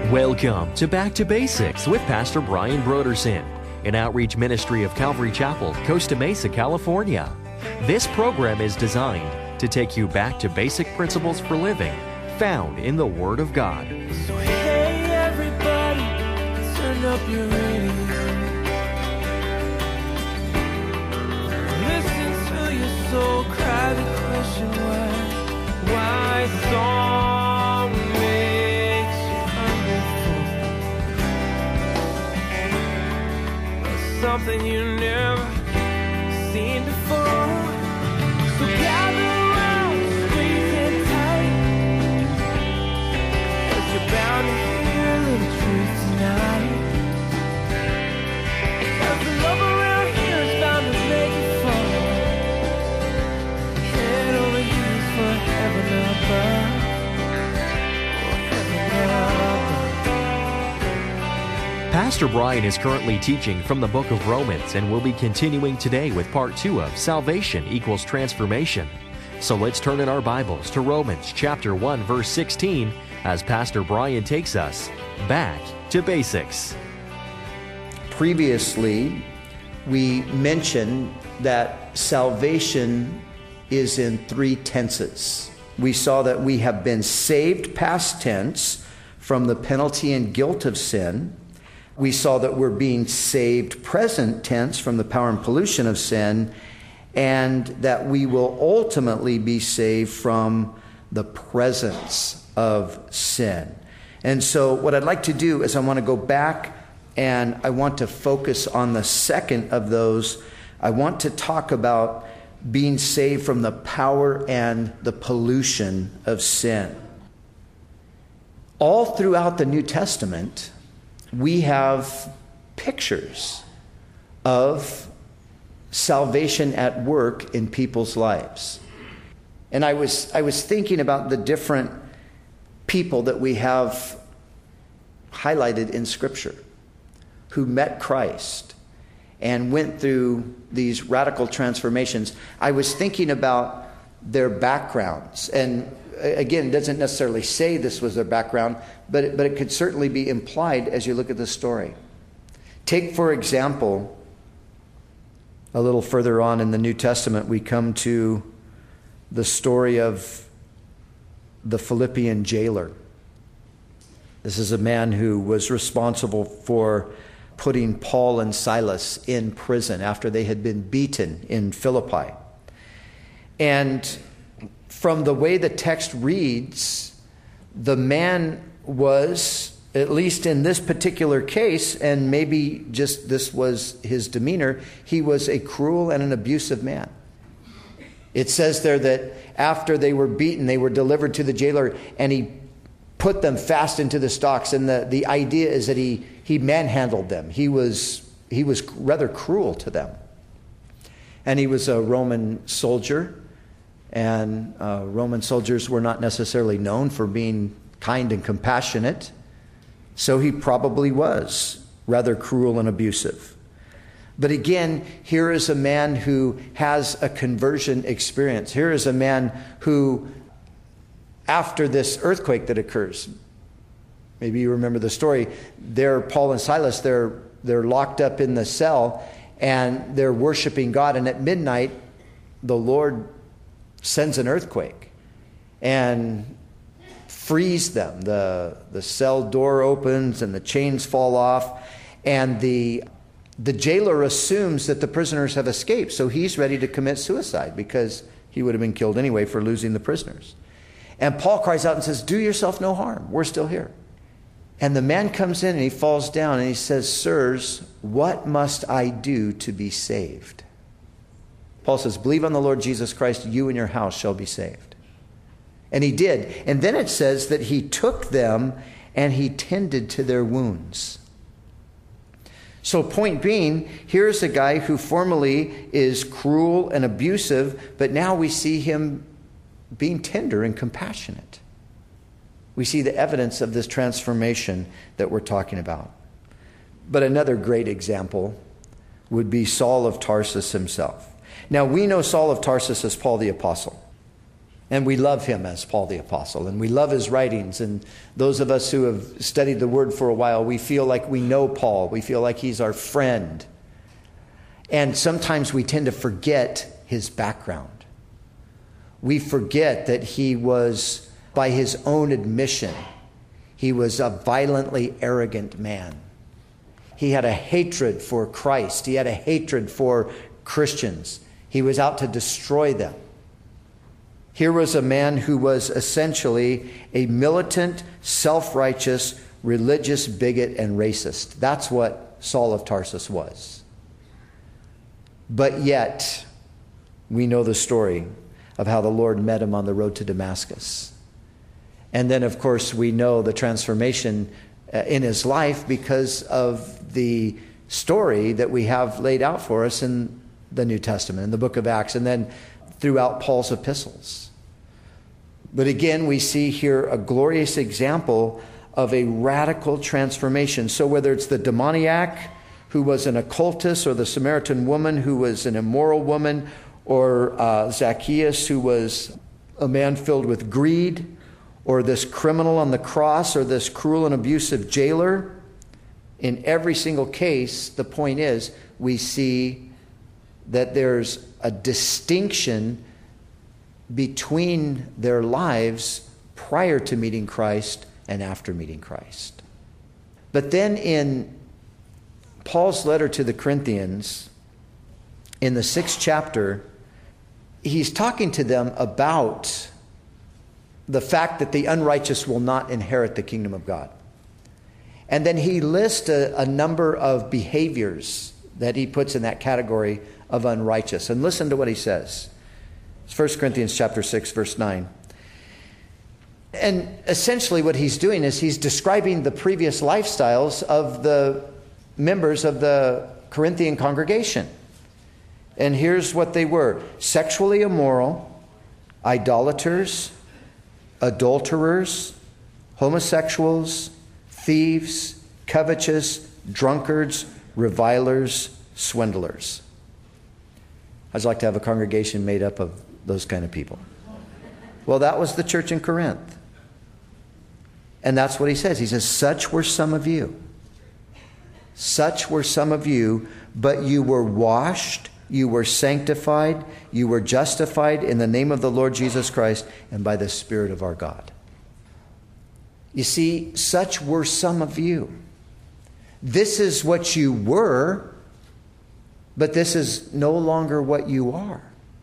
Welcome to Back to Basics with Pastor Brian Brodersen, an outreach ministry of Calvary Chapel, Costa Mesa, California. This program is designed to take you back to basic principles for living found in the Word of God. So hey everybody, turn up your radio. Listen to your soul cry the question why song makes you hungry for something you never seen before. So gather around, squeeze in tight, 'cause you're bound to hear a little truth tonight. 'Cause the love around here is bound to make you fall. Head over heels for heaven above. Pastor Brian is currently teaching from the book of Romans and will be continuing today with part 2 of Salvation Equals Transformation. So let's turn in our Bibles to Romans chapter 1 verse 16 as Pastor Brian takes us back to basics. Previously, we mentioned that salvation is in 3 tenses. We saw that we have been saved, past tense, from the penalty and guilt of sin. We saw that we're being saved, present tense, from the power and pollution of sin, and that we will ultimately be saved from the presence of sin. And so what I'd like to do is I want to go back and I want to focus on the second of those. I want to talk about being saved from the power and the pollution of sin. All throughout the New Testament, we have pictures of salvation at work in people's lives. And I was thinking about the different people that we have highlighted in Scripture who met Christ and went through these radical transformations. I was thinking about their backgrounds. And again, it doesn't necessarily say this was their background, but it could certainly be implied as you look at the story. Take, for example, a little further on in the New Testament, we come to the story of the Philippian jailer. This is a man who was responsible for putting Paul and Silas in prison after they had been beaten in Philippi. And from the way the text reads, the man was, at least in this particular case, and maybe just this was his demeanor, he was a cruel and an abusive man. It says there that after they were beaten, they were delivered to the jailer, and he put them fast into the stocks. And the idea is that he manhandled them. He was rather cruel to them. And he was a Roman soldier. And Roman soldiers were not necessarily known for being kind and compassionate. So he probably was rather cruel and abusive. But again, here is a man who has a conversion experience. Here is a man who, after this earthquake that occurs, maybe you remember the story, there Paul and Silas, they're locked up in the cell and they're worshiping God. And at midnight, the Lord sends an earthquake and frees them. The cell door opens and the chains fall off, and the jailer assumes that the prisoners have escaped, so he's ready to commit suicide because he would have been killed anyway for losing the prisoners. And Paul cries out and says, "Do yourself no harm. We're still here." And the man comes in and he falls down and he says, "Sirs, what must I do to be saved?" Paul says, "Believe on the Lord Jesus Christ, you and your house shall be saved." And he did. And then it says that he took them and he tended to their wounds. So point being, here's a guy who formerly is cruel and abusive, but now we see him being tender and compassionate. We see the evidence of this transformation that we're talking about. But another great example would be Saul of Tarsus himself. Now, we know Saul of Tarsus as Paul the Apostle. And we love him as Paul the Apostle, and we love his writings. And those of us who have studied the Word for a while, we feel like we know Paul. We feel like he's our friend. And sometimes we tend to forget his background. We forget that he was, by his own admission, he was a violently arrogant man. He had a hatred for Christ. He had a hatred for Christians. He was out to destroy them. Here was a man who was essentially a militant, self-righteous, religious bigot and racist. That's what Saul of Tarsus was. But yet, we know the story of how the Lord met him on the road to Damascus. And then, of course, we know the transformation in his life because of the story that we have laid out for us in the New Testament, in the book of Acts, and then throughout Paul's epistles. But again, we see here a glorious example of a radical transformation. So whether it's the demoniac who was an occultist, or the Samaritan woman who was an immoral woman, or Zacchaeus who was a man filled with greed, or this criminal on the cross, or this cruel and abusive jailer, in every single case, the point is, we see that there's a distinction between their lives prior to meeting Christ and after meeting Christ. But then in Paul's letter to the Corinthians, in the 6th chapter, he's talking to them about the fact that the unrighteous will not inherit the kingdom of God. And then he lists a number of behaviors that he puts in that category of unrighteous. And listen to what he says. It's 1 Corinthians chapter 6, verse 9. And essentially what he's doing is he's describing the previous lifestyles of the members of the Corinthian congregation. And here's what they were: sexually immoral, idolaters, adulterers, homosexuals, thieves, covetous, drunkards, revilers, swindlers. I'd like to have a congregation made up of those kind of people. Well, that was the church in Corinth. And that's what he says. He says, such were some of you. Such were some of you, but you were washed, you were sanctified, you were justified in the name of the Lord Jesus Christ and by the Spirit of our God. You see, such were some of you. This is what you were, but this is no longer what you are.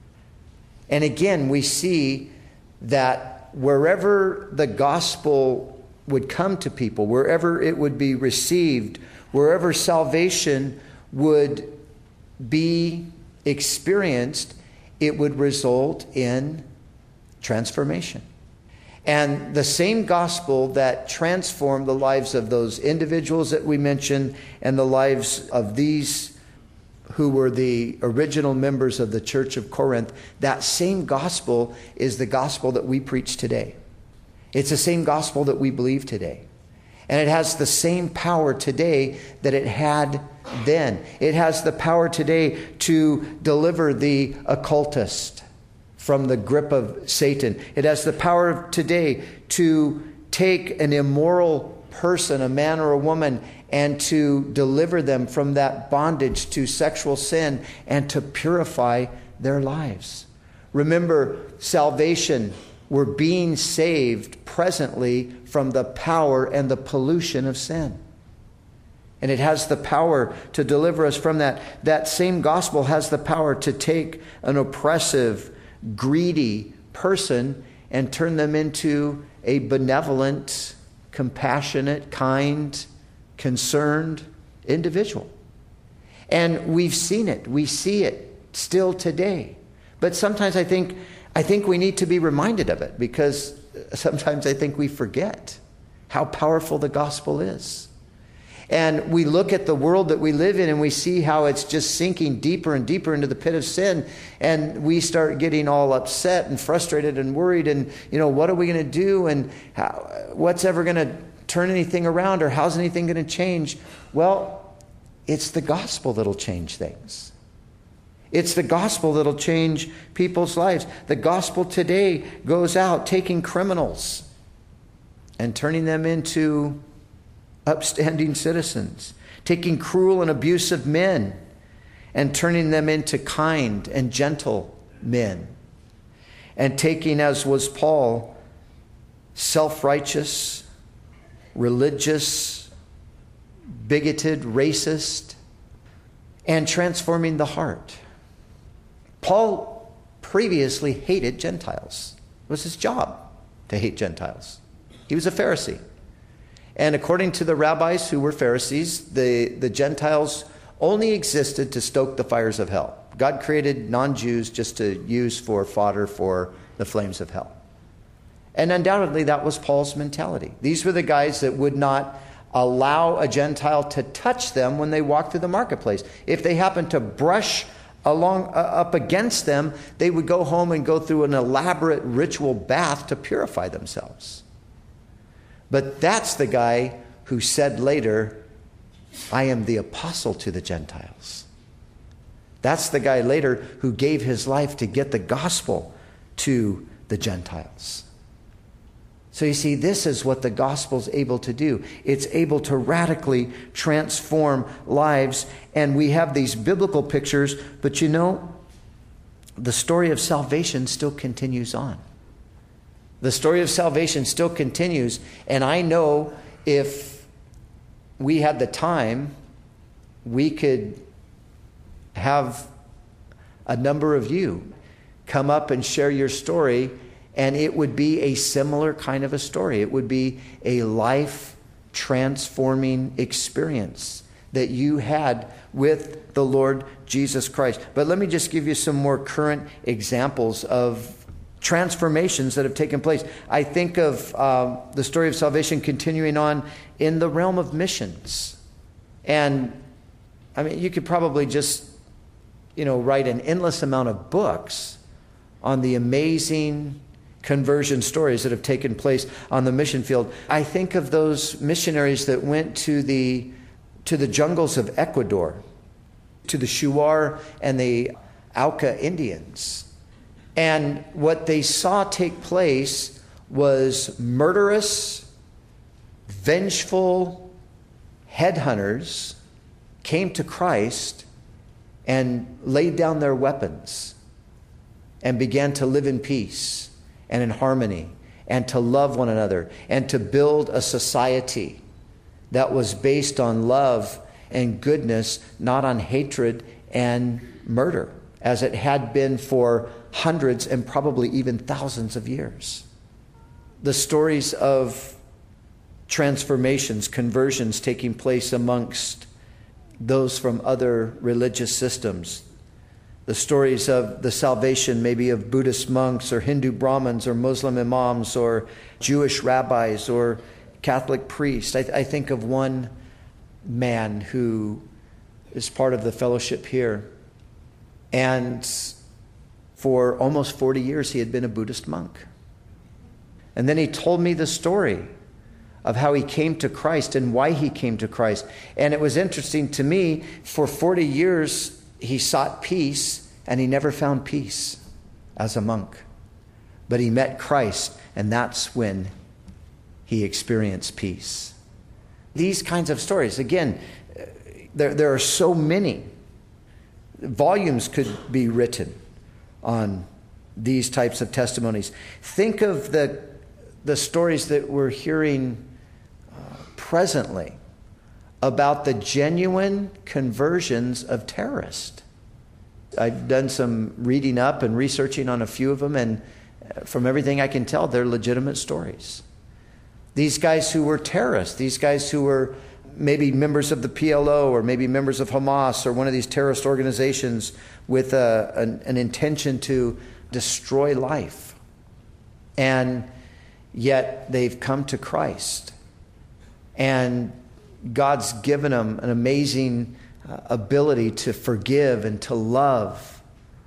And again, we see that wherever the gospel would come to people, wherever it would be received, wherever salvation would be experienced, it would result in transformation. And the same gospel that transformed the lives of those individuals that we mentioned and the lives of these who were the original members of the church of Corinth, that same gospel is the gospel that we preach today. It's the same gospel that we believe today. And it has the same power today that it had then. It has the power today to deliver the occultist from the grip of Satan. It has the power today to take an immoral person, a man or a woman, and to deliver them from that bondage to sexual sin and to purify their lives. Remember, salvation, we're being saved presently from the power and the pollution of sin. And it has the power to deliver us from that. That same gospel has the power to take an oppressive, greedy person and turn them into a benevolent, compassionate, kind, concerned individual. And we've seen it. We see it still today. But sometimes I think we need to be reminded of it, because sometimes I think we forget how powerful the gospel is. And we look at the world that we live in and we see how it's just sinking deeper and deeper into the pit of sin. And we start getting all upset and frustrated and worried. And, what are we going to do? And what's ever going to turn anything around, or how's anything going to change? Well, it's the gospel that'll change things. It's the gospel that'll change people's lives. The gospel today goes out taking criminals and turning them into upstanding citizens, taking cruel and abusive men and turning them into kind and gentle men, and taking, as was Paul, self-righteous, religious, bigoted, racist, and transforming the heart. Paul previously hated Gentiles. It was his job to hate Gentiles. He was a Pharisee. And according to the rabbis who were Pharisees, the Gentiles only existed to stoke the fires of hell. God created non-Jews just to use for fodder for the flames of hell. And undoubtedly that was Paul's mentality. These were the guys that would not allow a Gentile to touch them when they walked through the marketplace. If they happened to brush up against them, they would go home and go through an elaborate ritual bath to purify themselves. But that's the guy who said later, I am the apostle to the Gentiles. That's the guy later who gave his life to get the gospel to the Gentiles. So you see, this is what the gospel is able to do. It's able to radically transform lives. And we have these biblical pictures, but you know, the story of salvation still continues on. The story of salvation still continues. And I know if we had the time, we could have a number of you come up and share your story. And it would be a similar kind of a story. It would be a life-transforming experience that you had with the Lord Jesus Christ. But let me just give you some more current examples of transformations that have taken place. I think of the story of salvation continuing on in the realm of missions. And, I mean, you could probably just, write an endless amount of books on the amazing conversion stories that have taken place on the mission field. I think of those missionaries that went to the jungles of Ecuador, to the Shuar and the Auca Indians. And what they saw take place was murderous, vengeful headhunters came to Christ and laid down their weapons and began to live in peace and in harmony, and to love one another, and to build a society that was based on love and goodness, not on hatred and murder, as it had been for hundreds and probably even thousands of years. The stories of transformations, conversions taking place amongst those from other religious systems, the stories of the salvation maybe of Buddhist monks or Hindu Brahmins or Muslim imams or Jewish rabbis or Catholic priests. I think of one man who is part of the fellowship here. And for almost 40 years he had been a Buddhist monk. And then he told me the story of how he came to Christ and why he came to Christ. And it was interesting to me, for 40 years he sought peace, and he never found peace as a monk. But he met Christ, and that's when he experienced peace. These kinds of stories, again, there are so many. Volumes could be written on these types of testimonies. Think of the stories that we're hearing presently about the genuine conversions of terrorists. I've done some reading up and researching on a few of them, and from everything I can tell, they're legitimate stories. These guys who were terrorists, these guys who were maybe members of the PLO or maybe members of Hamas or one of these terrorist organizations with an intention to destroy life. And yet they've come to Christ. And God's given them an amazing ability to forgive and to love,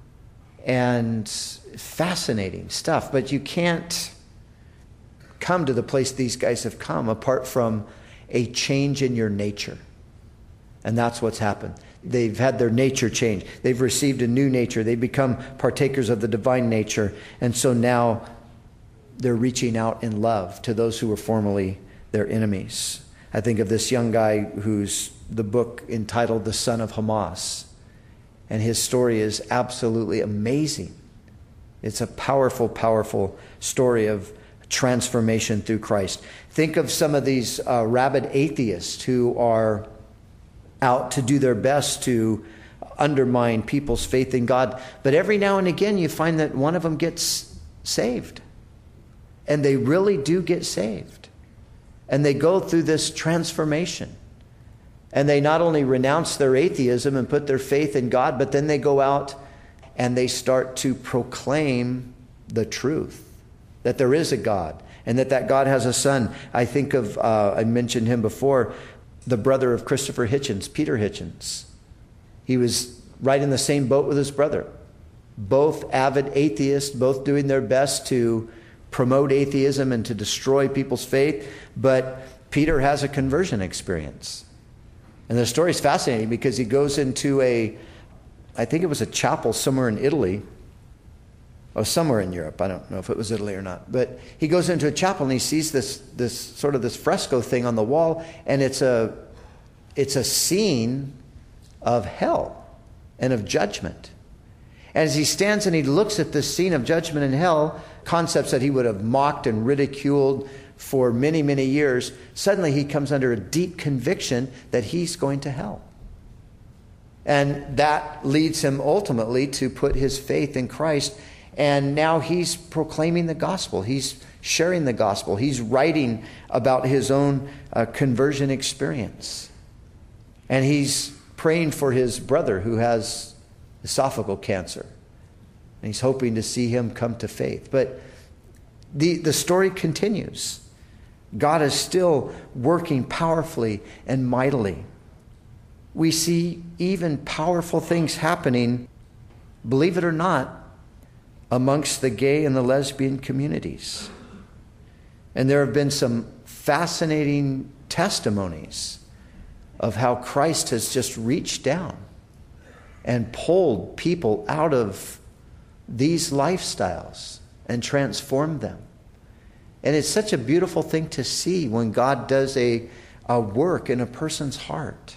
and fascinating stuff. But you can't come to the place these guys have come apart from a change in your nature. And that's what's happened. They've had their nature change. They've received a new nature. They've become partakers of the divine nature. And so now they're reaching out in love to those who were formerly their enemies. I think of this young guy who's the book entitled The Son of Hamas. And his story is absolutely amazing. It's a powerful, powerful story of transformation through Christ. Think of some of these rabid atheists who are out to do their best to undermine people's faith in God. But every now and again you find that one of them gets saved. And they really do get saved. And they go through this transformation. And they not only renounce their atheism and put their faith in God, but then they go out and they start to proclaim the truth. That there is a God. And that God has a son. I think of, I mentioned him before, the brother of Christopher Hitchens, Peter Hitchens. He was right in the same boat with his brother. Both avid atheists, both doing their best to promote atheism and to destroy people's faith. But Peter has a conversion experience. And the story is fascinating because he goes into I think it was a chapel somewhere in Italy. Or somewhere in Europe. I don't know if it was Italy or not. But he goes into a chapel and he sees this fresco thing on the wall. And it's a scene of hell and of judgment. And as he stands and he looks at this scene of judgment and hell, concepts that he would have mocked and ridiculed for many, many years, suddenly he comes under a deep conviction that he's going to hell. And that leads him ultimately to put his faith in Christ. And now he's proclaiming the gospel. He's sharing the gospel. He's writing about his own conversion experience. And he's praying for his brother who has esophageal cancer. And he's hoping to see him come to faith. But the story continues. God is still working powerfully and mightily. We see even powerful things happening, believe it or not, amongst the gay and the lesbian communities. And there have been some fascinating testimonies of how Christ has just reached down and pulled people out of these lifestyles and transformed them. And it's such a beautiful thing to see when God does a work in a person's heart.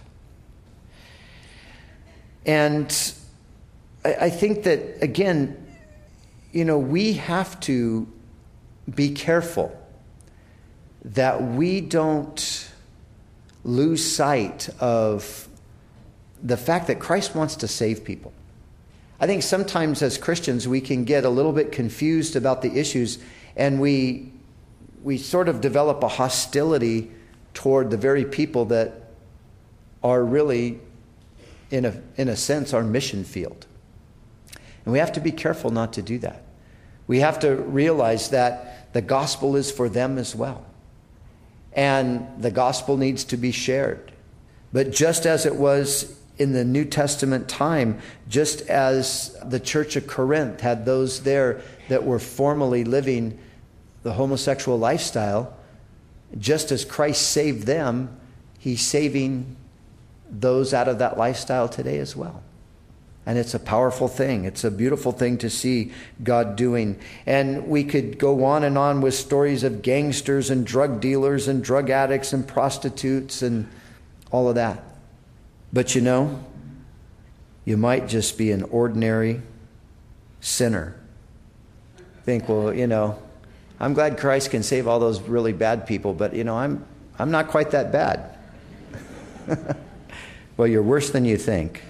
And I think that, again, we have to be careful that we don't lose sight of the fact that Christ wants to save people. I think sometimes as Christians we can get a little bit confused about the issues, and we sort of develop a hostility toward the very people that are really, in a sense, our mission field. And we have to be careful not to do that. We have to realize that the gospel is for them as well. And the gospel needs to be shared. But just as it was in the New Testament time, just as the church of Corinth had those there that were formerly living the homosexual lifestyle, just as Christ saved them, he's saving those out of that lifestyle today as well. And it's a powerful thing. It's a beautiful thing to see God doing. And we could go on and on with stories of gangsters and drug dealers and drug addicts and prostitutes and all of that. But you might just be an ordinary sinner. Think, well, I'm glad Christ can save all those really bad people, but I'm not quite that bad. Well, you're worse than you think.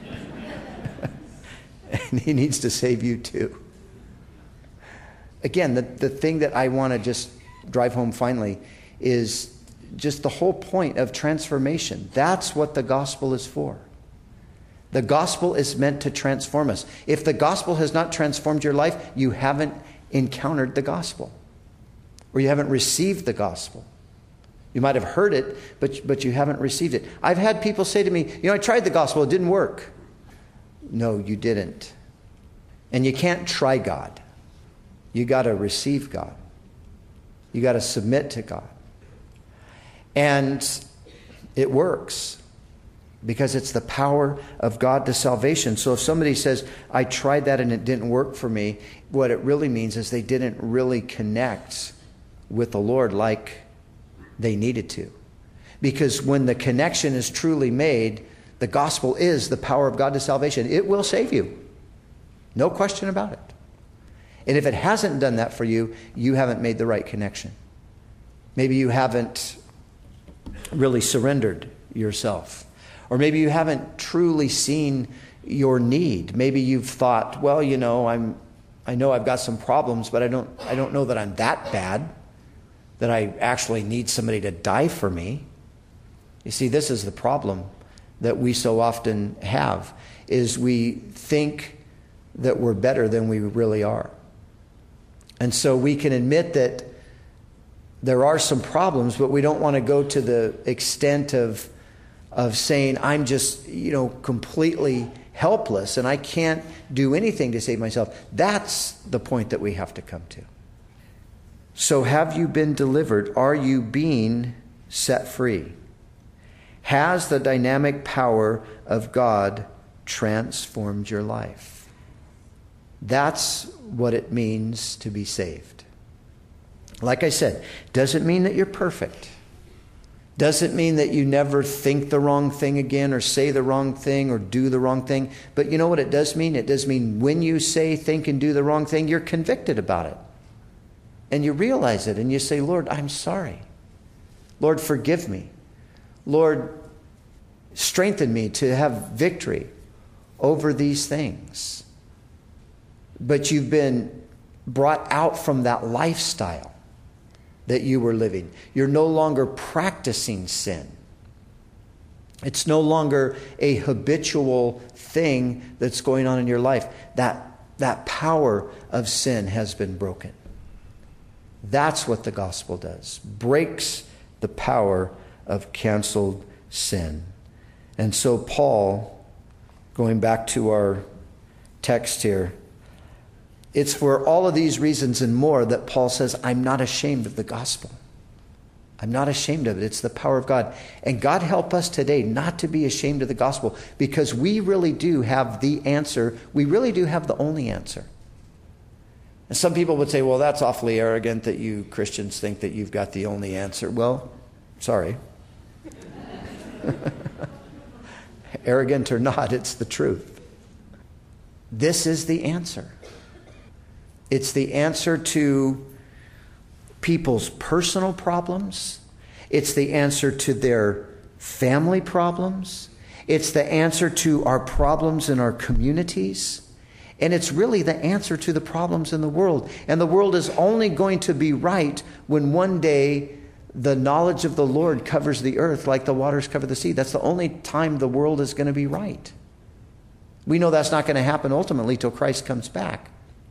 And he needs to save you too. Again, the thing that I want to just drive home finally is just the whole point of transformation. That's what the gospel is for. The gospel is meant to transform us. If the gospel has not transformed your life, you haven't encountered the gospel, or you haven't received the gospel. You might have heard it, but you haven't received it. I've had people say to me, I tried the gospel, it didn't work. No, you didn't. And you can't try God. You got to receive God. You got to submit to God. And it works. because it's the power of God to salvation. So if somebody says, I tried that and it didn't work for me, what it really means is they didn't really connect with the Lord like they needed to. Because when the connection is truly made, the gospel is the power of God to salvation. It will save you. No question about it. And if it hasn't done that for you, you haven't made the right connection. Maybe you haven't really surrendered yourself. Or maybe you haven't truly seen your need. Maybe you've thought, well, I know I've got some problems, but I don't know that I'm that bad, that I actually need somebody to die for me. You see, this is the problem that we so often have, is we think that we're better than we really are. And so we can admit that there are some problems, but we don't want to go to the extent of saying, I'm just, completely helpless and I can't do anything to save myself. That's the point that we have to come to. So have you been delivered? Are you being set free? Has the dynamic power of God transformed your life? That's what it means to be saved. Like I said, doesn't mean that you're perfect. Doesn't mean that you never think the wrong thing again or say the wrong thing or do the wrong thing. But you know what it does mean? It does mean when you say, think, and do the wrong thing, you're convicted about it. And you realize it and you say, Lord, I'm sorry. Lord, forgive me. Lord, strengthen me to have victory over these things. But you've been brought out from that lifestyle that you were living. You're no longer practicing sin. It's no longer a habitual thing that's going on in your life. That power of sin has been broken. That's what the gospel does. Breaks the power of canceled sin. And so Paul, going back to our text here, it's for all of these reasons and more that Paul says, I'm not ashamed of the gospel. I'm not ashamed of it. It's the power of God. And God help us today not to be ashamed of the gospel, because we really do have the answer. We really do have the only answer. And some people would say, well, that's awfully arrogant that you Christians think that you've got the only answer. Well, sorry. Arrogant or not, it's the truth. This is the answer. It's the answer to people's personal problems. It's the answer to their family problems. It's the answer to our problems in our communities. And it's really the answer to the problems in the world. And the world is only going to be right when one day the knowledge of the Lord covers the earth like the waters cover the sea. That's the only time the world is going to be right. We know that's not going to happen ultimately till Christ comes back.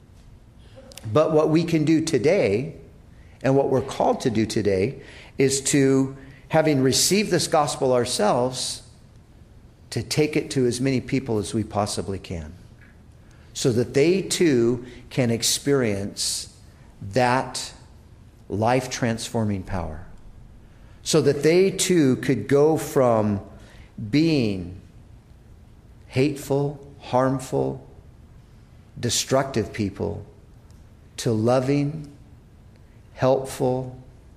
But what we can do today, and what we're called to do today, is to, having received this gospel ourselves, to take it to as many people as we possibly can, so that they too can experience that life-transforming power. So that they too could go from being hateful, harmful, destructive people to loving, helpful,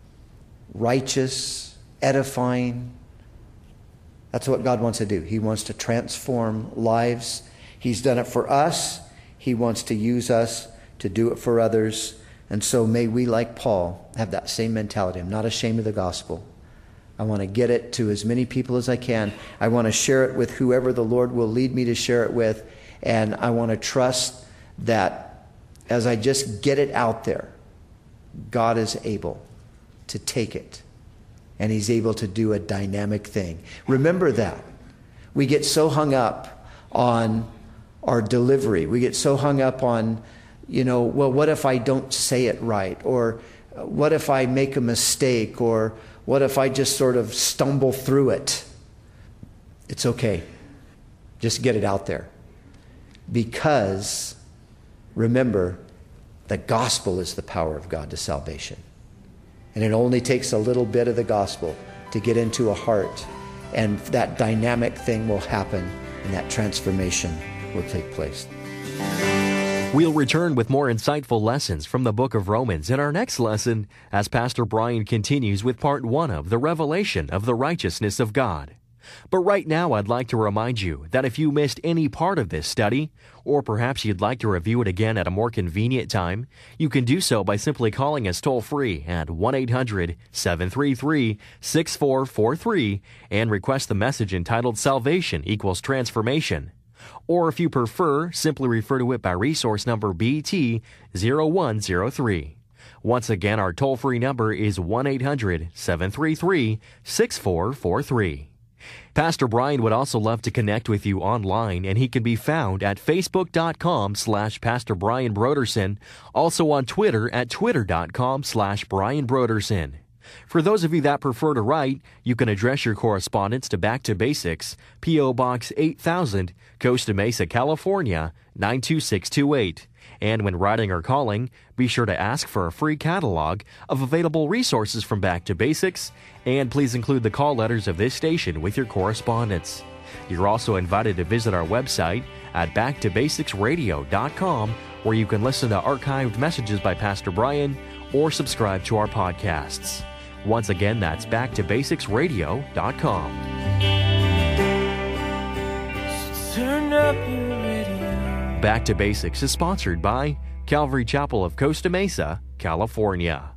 righteous, edifying. That's what God wants to do. He wants to transform lives. He's done it for us. He wants to use us to do it for others. And so may we, like Paul, have that same mentality. I'm not ashamed of the gospel. I want to get it to as many people as I can. I want to share it with whoever the Lord will lead me to share it with. And I want to trust that as I just get it out there, God is able to take it. And He's able to do a dynamic thing. Remember that. We get so hung up on our delivery. We get so hung up on, well, what if I don't say it right? Or what if I make a mistake? Or what if I just sort of stumble through it? It's okay. Just get it out there. Because, remember, the gospel is the power of God to salvation. And it only takes a little bit of the gospel to get into a heart And that dynamic thing will happen, and that transformation will take place. We'll return with more insightful lessons from the book of Romans in our next lesson as Pastor Brian continues with part 1 of the revelation of the righteousness of God. But right now, I'd like to remind you that if you missed any part of this study, or perhaps you'd like to review it again at a more convenient time, you can do so by simply calling us toll-free at 1-800-733-6443 and request the message entitled Salvation Equals Transformation. Or if you prefer, simply refer to it by resource number BT0103. Once again, our toll-free number is 1-800-733-6443. Pastor Brian would also love to connect with you online, and he can be found at facebook.com/Pastor Brian Brodersen, also on Twitter at twitter.com/Brian Brodersen. For those of you that prefer to write, you can address your correspondence to Back to Basics, P.O. Box 8000, Costa Mesa, California, 92628. And when writing or calling, be sure to ask for a free catalog of available resources from Back to Basics, and please include the call letters of this station with your correspondence. You're also invited to visit our website at backtobasicsradio.com, where you can listen to archived messages by Pastor Brian or subscribe to our podcasts. Once again, that's backtobasicsradio.com. Turn up your radio. Back to Basics is sponsored by Calvary Chapel of Costa Mesa, California.